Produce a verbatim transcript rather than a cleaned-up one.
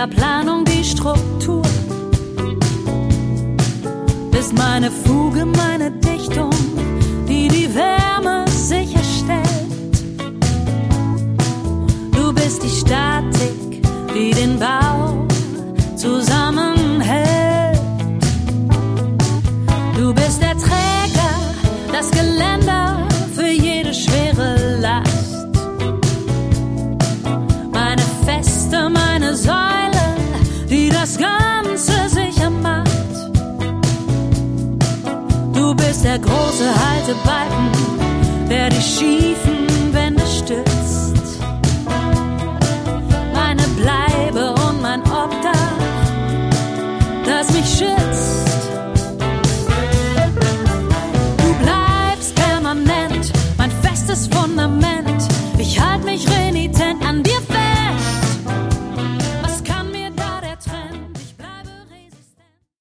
jeder Planung die Struktur. Bist meine Fuge, meine Dichtung, die die Wärme sicherstellt. Du bist die Statik, die den Bau zusammenhält. Du bist der Träger, das Geländer für jede schwere Last. Meine Feste, meine Säule, die das Ganze sicher macht. Du bist der große Haltebalken, der die schiefen Wände stützt. Meine Bleibe und mein Obdach, das mich schützt. Du bleibst permanent, mein festes Fundament. Ich halt mich renitent.